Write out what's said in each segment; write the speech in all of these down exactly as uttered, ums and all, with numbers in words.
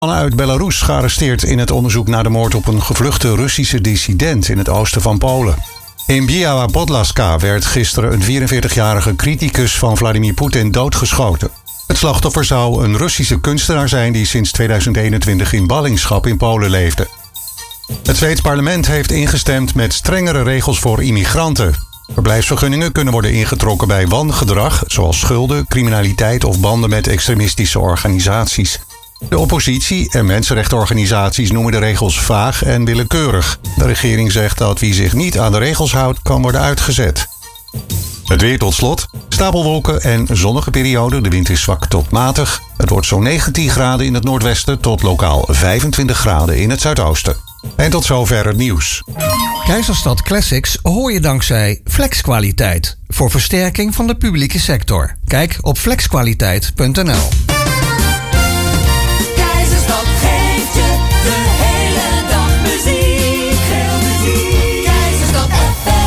Man uit Belarus gearresteerd in het onderzoek naar de moord op een gevluchte Russische dissident in het oosten van Polen. In Biała Podlaska werd gisteren een vierenveertigjarige criticus van Vladimir Poetin doodgeschoten. Het slachtoffer zou een Russische kunstenaar zijn die sinds tweeduizend eenentwintig in ballingschap in Polen leefde. Het Zweeds parlement heeft ingestemd met strengere regels voor immigranten. Verblijfsvergunningen kunnen worden ingetrokken bij wangedrag, zoals schulden, criminaliteit of banden met extremistische organisaties. De oppositie en mensenrechtenorganisaties noemen de regels vaag en willekeurig. De regering zegt dat wie zich niet aan de regels houdt, kan worden uitgezet. Het weer tot slot. Stapelwolken en zonnige periode. De wind is zwak tot matig. Het wordt zo'n negentien graden in het noordwesten tot lokaal vijfentwintig graden in het zuidoosten. En tot zover het nieuws. Keizerstad Classics hoor je dankzij Flexkwaliteit. Voor versterking van de publieke sector. Kijk op flexkwaliteit punt n l. Keizerstad geeft je de hele dag muziek. Veel muziek. Keizerstad F M.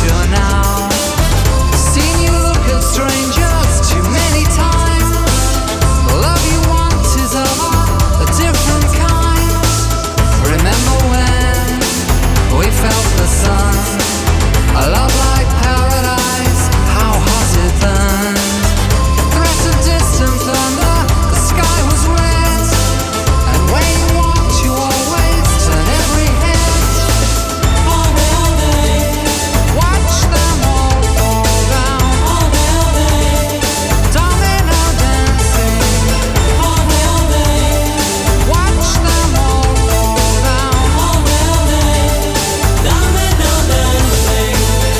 sure now. Seen you look at strangers too many times. The love you want is of a different kind. Remember when we felt the sun? A love like paradise, how hot it burned. Threat of distant thunder, the sky was red. And when you walked, you always turn every head. All day, all day, watch them all fall down. All day, all day, domino dancing. All day, all day, watch them all fall down. All day, all day, domino dancing.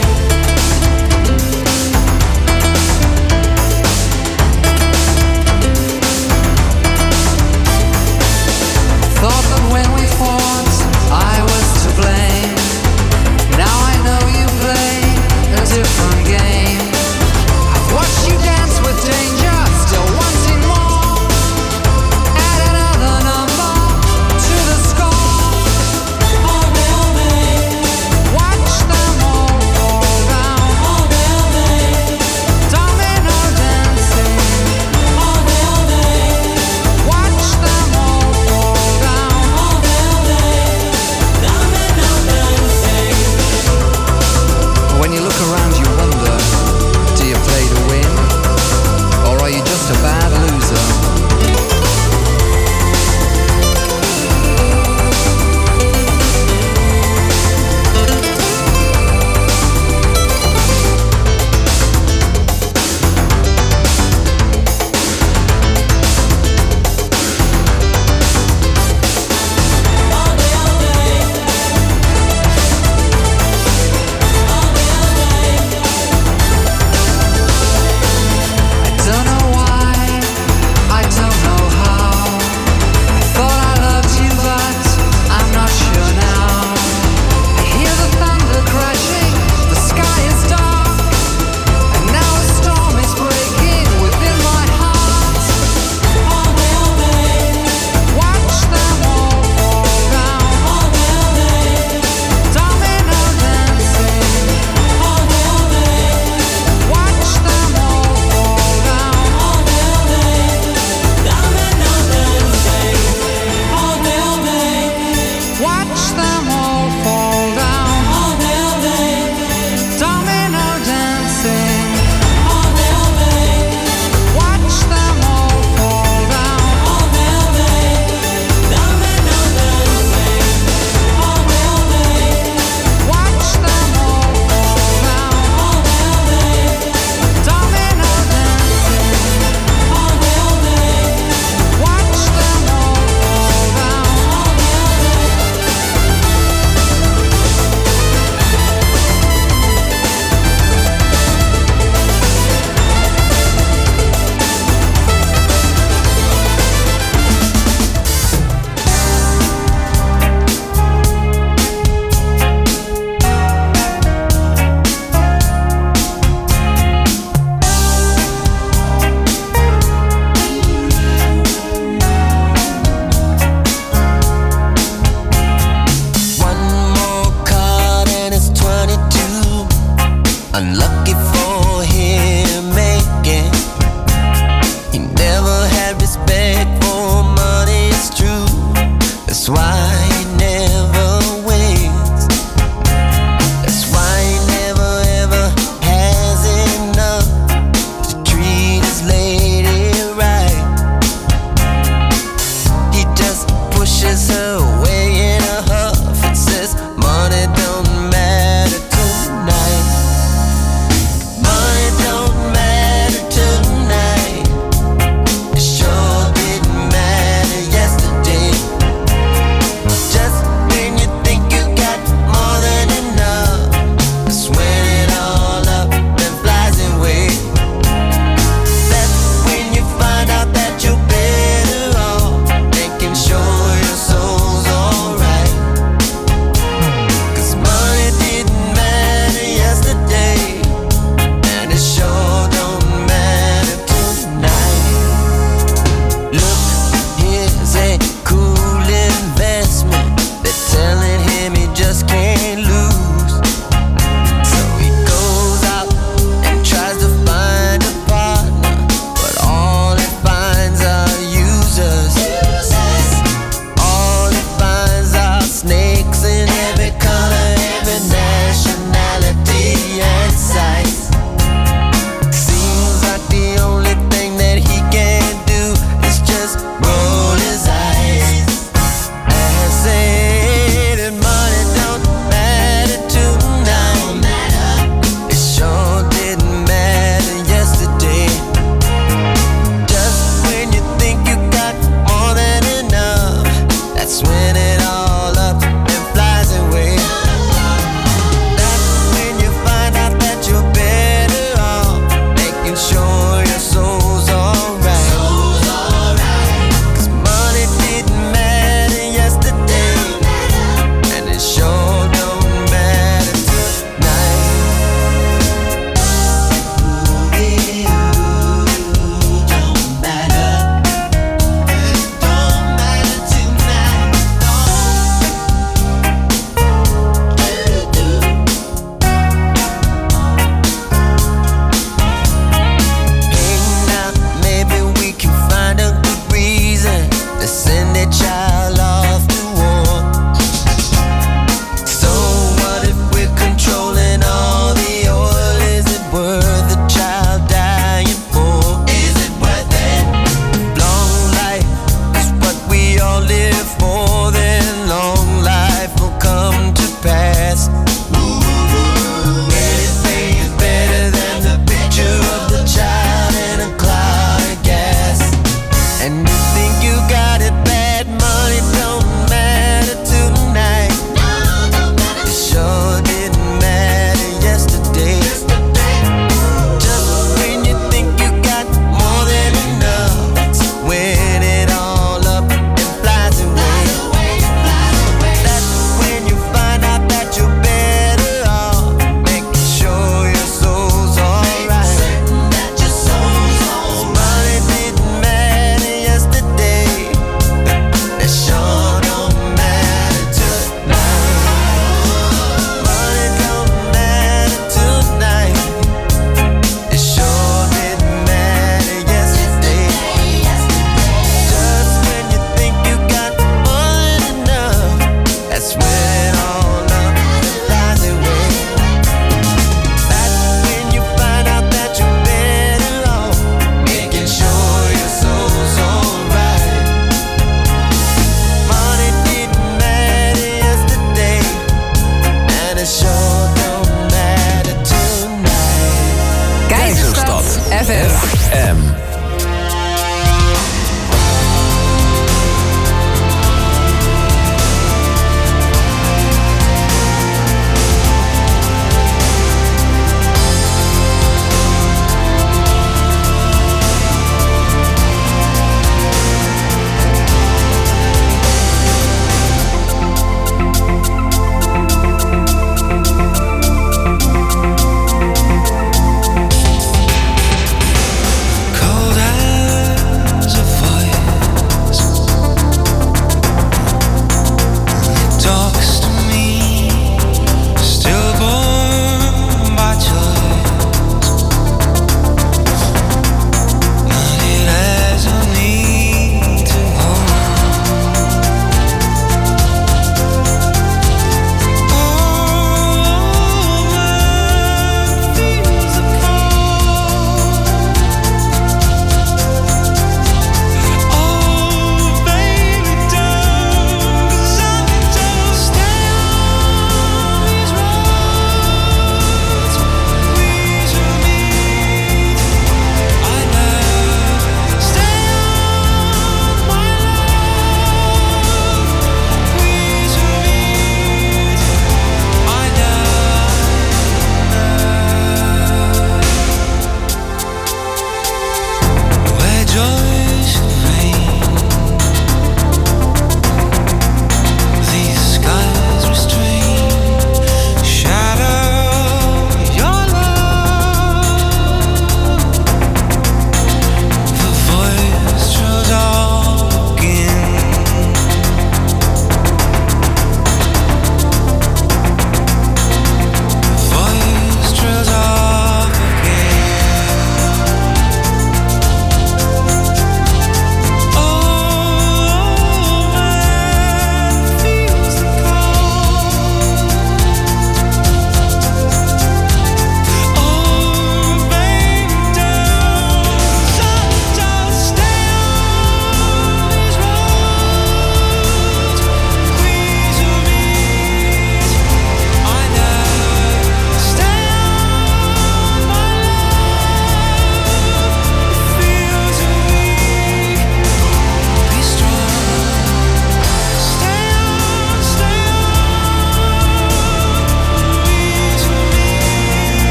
Thought that when we fought, I was to blame. Now I know you play a different game. I've watched you dance with danger, still wanting more. Add another number to the score. All day, all day, watch them all fall down. All day, all day, domino dancing. All day, all day, watch them all fall down. All day, all day, domino dancing. When you look around, you wonder, do you play to win, or are you just a bad loser? I don't know why, I don't know how. I thought I loved you, but I'm not sure now. I hear the thunder crashing, the sky is dark, and now a storm is breaking within my heart. All day, all day, watch them all fall down. All day, all day, domino dancing. All day, all day, watch them all fall down. All day, all day, domino dancing. All day, all day, watch them all fall down. All day, all day, domino dancing. All day, all day, watch them all fall down. All day, all day, domino dancing. All day, all day, watch them all fall down. All day, all day, domino dancing. All day, all day, watch them all fall down. All day, One more card and it's twenty-two. Unlucky for him making. He never had respect for money, it's true. That's why he never wins. That's why he never ever has enough to treat his lady right. He just pushes her away in a huff and says, money don't matter tonight.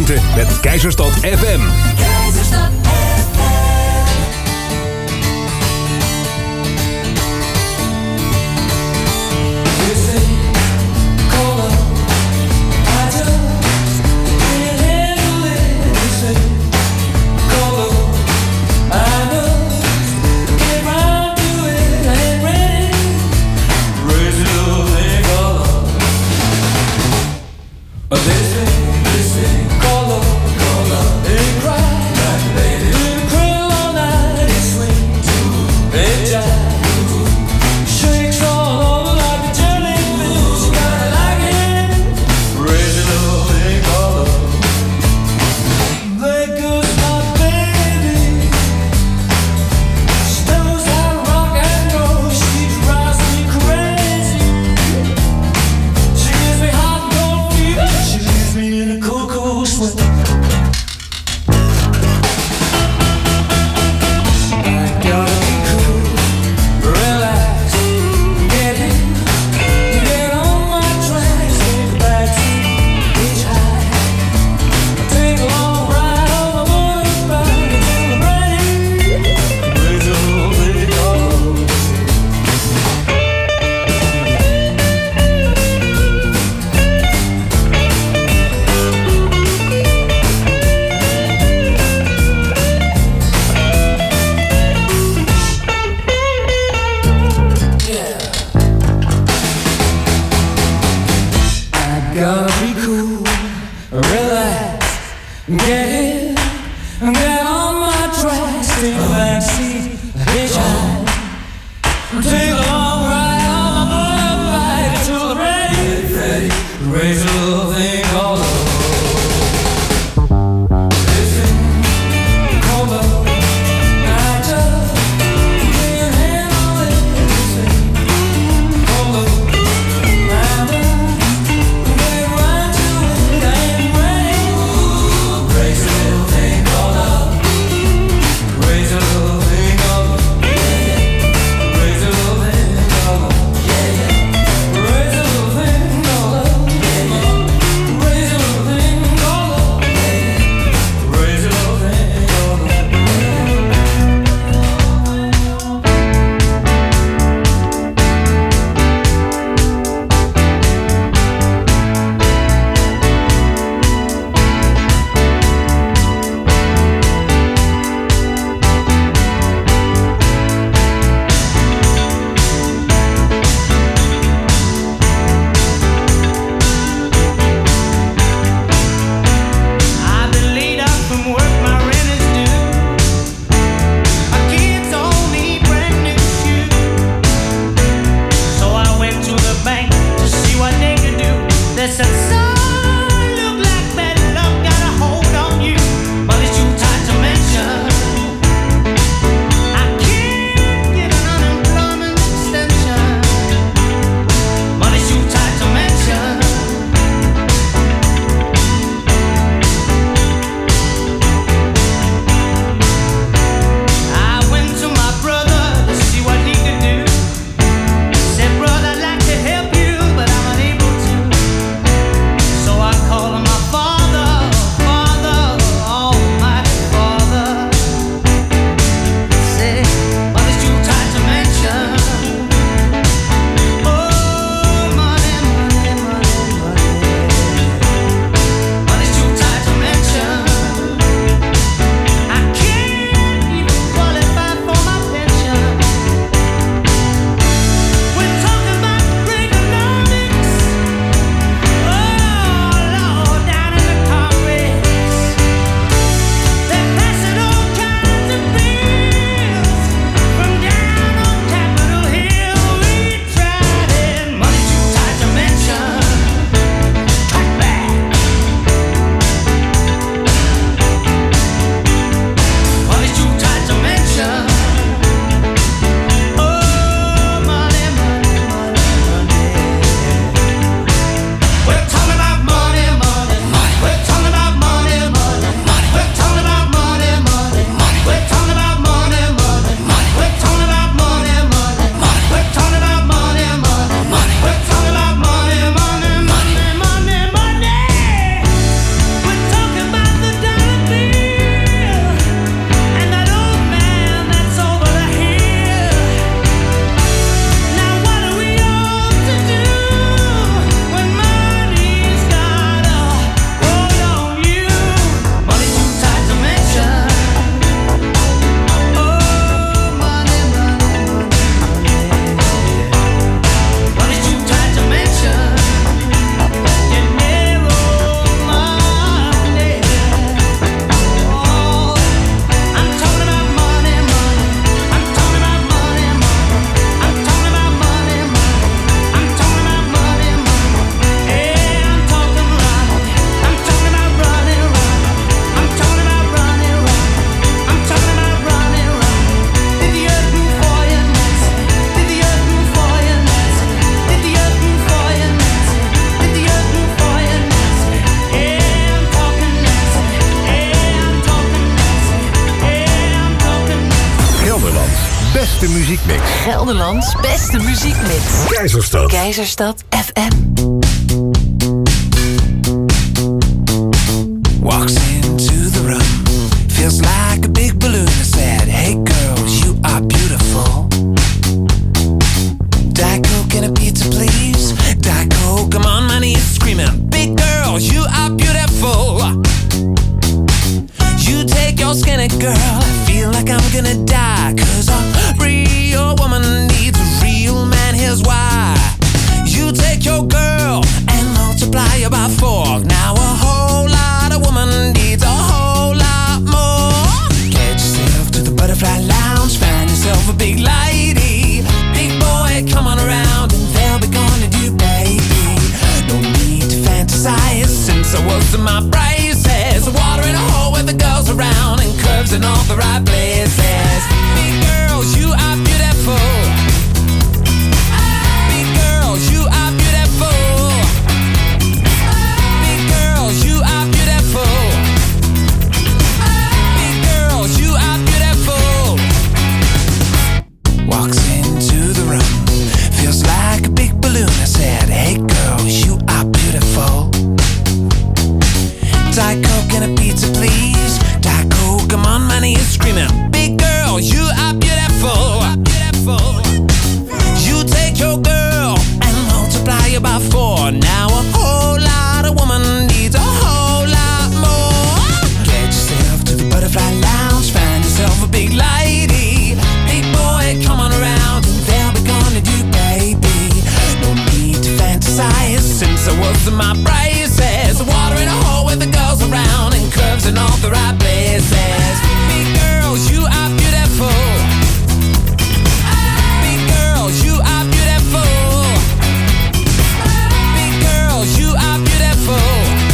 aansluiten met Keizerstad F M. Keizerstad F M. Yeah. beste muziekmix. Gelderlands beste muziekmix. Keizerstad. Keizerstad F M. Walks into the room, feels like a big balloon. I said, hey girls, you are beautiful. Diet Coke and a pizza, please. Diet Coke, I'm on my knees screaming, big girls, you are beautiful. You take your skinny girl, I feel like I'm gonna die. Cause a real woman needs a real man, here's why. You take your girl and multiply her by four. Now a whole lot of woman needs a whole lot more. Get yourself to the butterfly lounge, find yourself a big lady. Big boy, come on around and they'll be gonna do, baby. No need to fantasize since I was in my braces. Water in a hole with the girls around and curves in all the right places. Big girls, you are beautiful. Big girls, you are beautiful. Big girls, you are beautiful. Big girls, you are beautiful. Walks into the room, feels like a big balloon. I said, hey girls, you are beautiful. Diet Coke and a pizza, please. Diet Coke, I'm on my knees screaming, big girl, you are beautiful. You take your girl and multiply her by four. Now a whole lot of woman needs a whole lot more. Get yourself to the butterfly lounge, find yourself a big lady. Big boy, come on around and they'll be gonna do, baby. No need to fantasize since I was in my braces. Water in a hole with the girls around and curves in all the right places. Big girls, you are beautiful. Big girls, you are beautiful. Big girls, you are beautiful.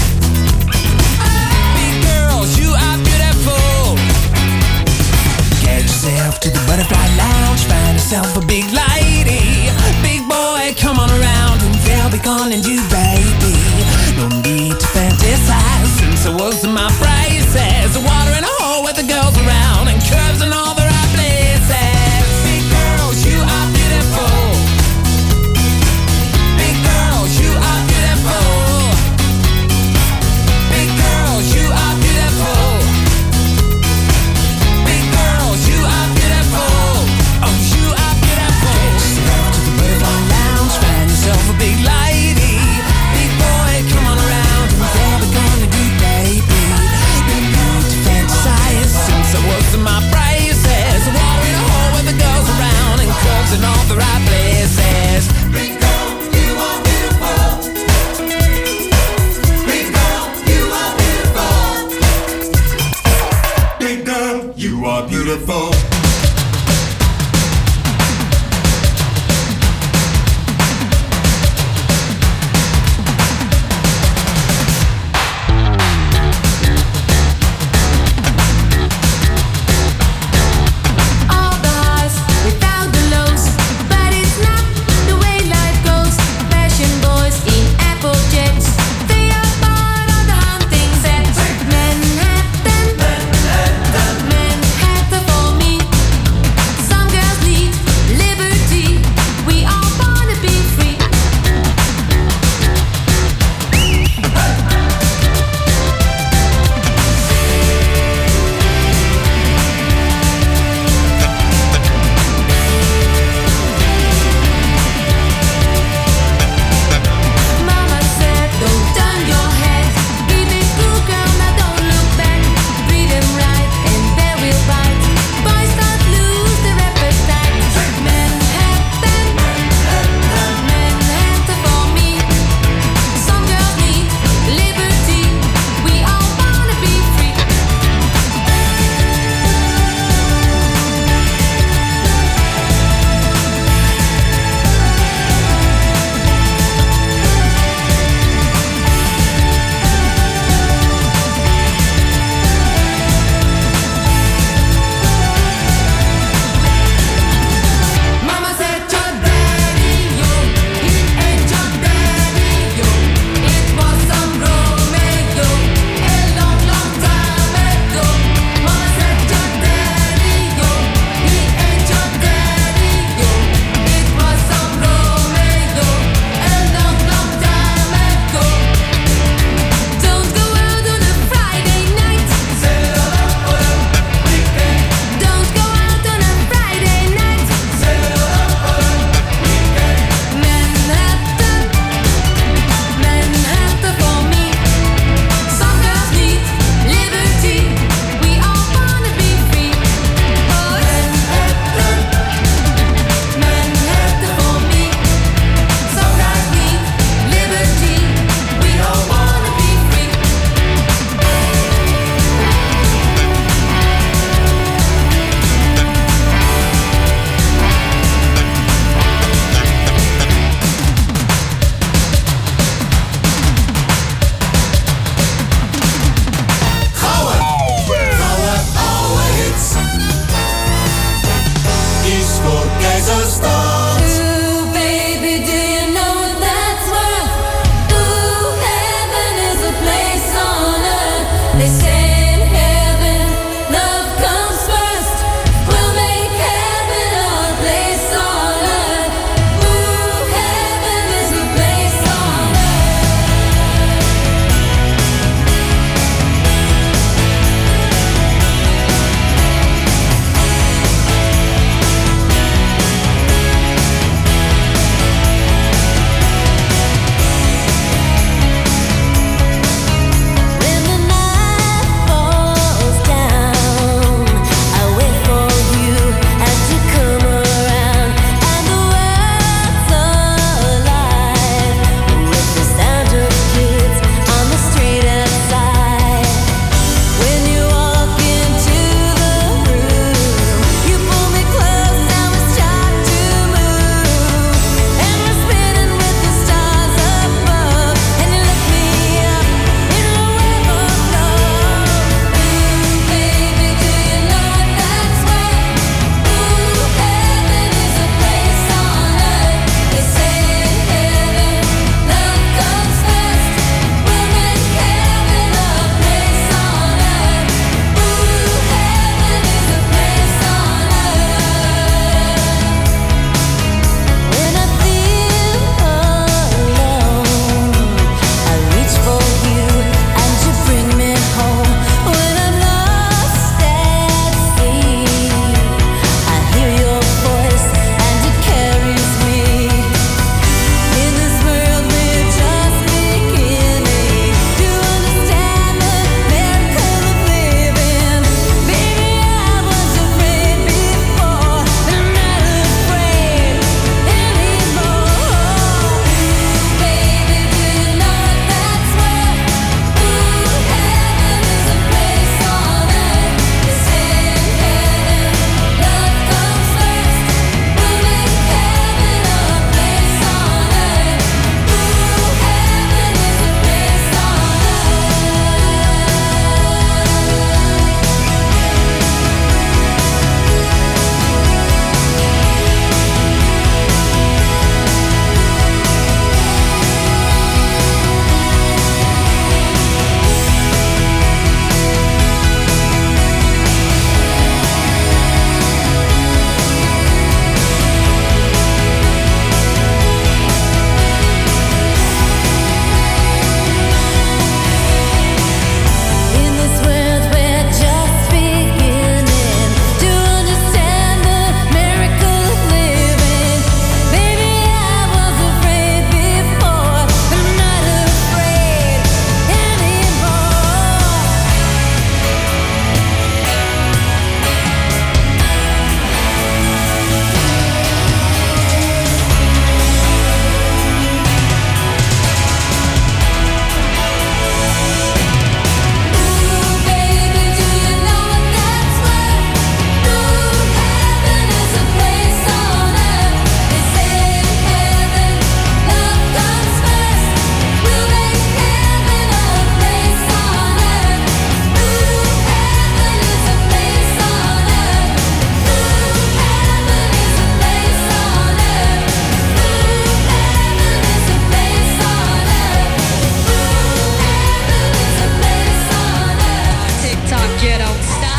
Big girls, you are beautiful. Get yourself to the butterfly lounge, find yourself a big lady. Big boy, come on around and they'll be calling you, baby. No need to fantasize since I was in my braces. Water in a hole with the girls around and curves in all the right places. Big girls, you are beautiful. Big girls, you are beautiful. Big girls, you are beautiful. Big girls, you are beautiful. Oh, you are beautiful. Get yourself to the butterfly lounge, find yourself a big lady. Big boy, come on around and they'll be gonna do, baby. No need to fantasize since I was in my braces. Water in a hole with the girls around and curves in all the right places. Big girl, you are beautiful. Big girl, you are beautiful. Big girl, you are beautiful. All the highs without the lows, but it's not the way life goes. Fashion boys in Apple jets, they are part of the hunting set. Manhattan, Manhattan for me.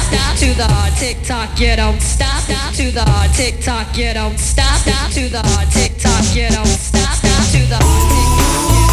stop. To the hard tick tock, you don't stop. Stop. To the hard tick tock, you don't stop. Stop. To the hard tick tock, you don't stop. Stop. To the hard tick tock.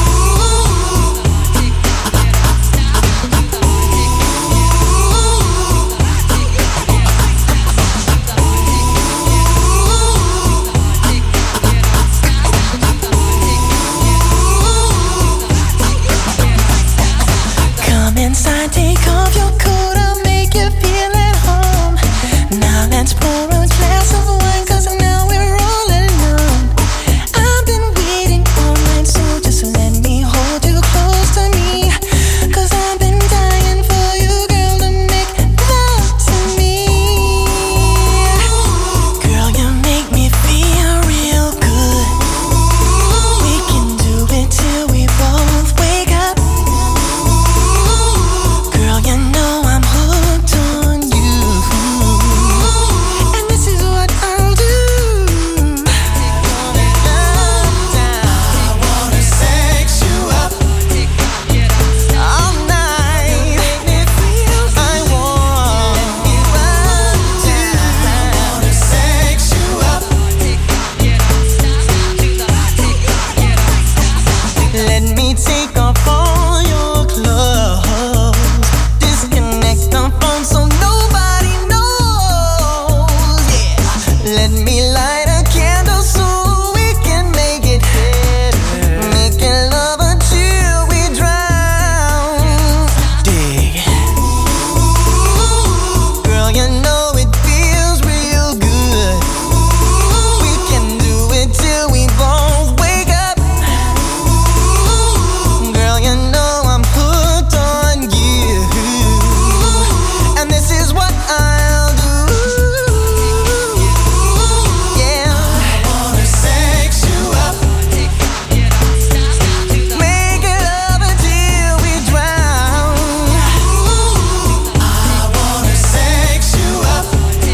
Come inside, take off your coat, I'll make you feel at home. Now let's pour a glass of wine, cause now we're all alone. I've been waiting all night, so just let me hold you close to me. Cause I've been dying for you, girl, to make love to me. Girl, you make me feel real good. We can do it till we both wake up. Girl, you know I'm hooked on you. And this is what I'll do. I wanna sex you up all night. Make me feel I want you up too. I wanna sex you up. Let me take off all your clothes. Disconnect the phone so nobody knows. Yeah. Let me light a candle so we can make it better. Making love until we drown. Dig. Girl, you know it feels real good. We can do it till we both wake up. Girl, you know I'm hooked on you. And this is what I'll do. Yeah. I wanna sex you up. Make it love until we drown. I wanna sex you up.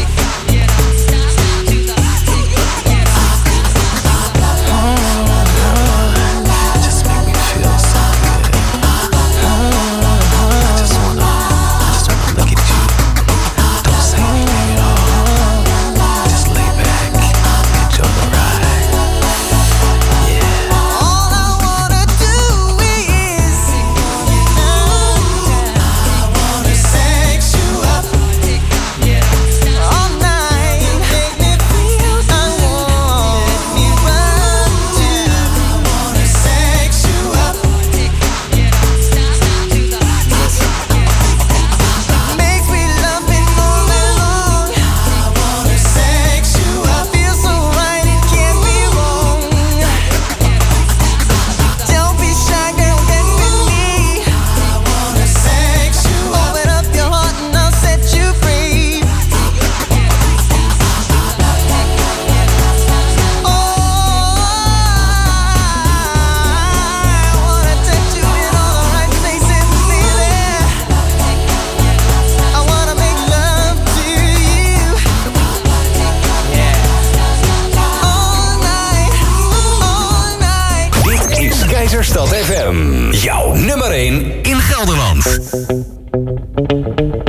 Just make me feel so good. I just wanna, I just wanna look at you. Don't say anything at all. Just lay back, enjoy the ride. Yeah. All I wanna do is I wanna sex you up all night. Make me feel I want you up too. I wanna sex you up. Makes me love it all along. I wanna sex you up. Feel so right, it can't be wrong. Don't be shy, girl, get with me. I wanna sex you up. Open up your heart and I'll set you free. Oh, I wanna touch you in all the right places, baby. I wanna make love to you. All night, all night. Dit is Keizerstad F M. Jouw nummer één in Gelderland.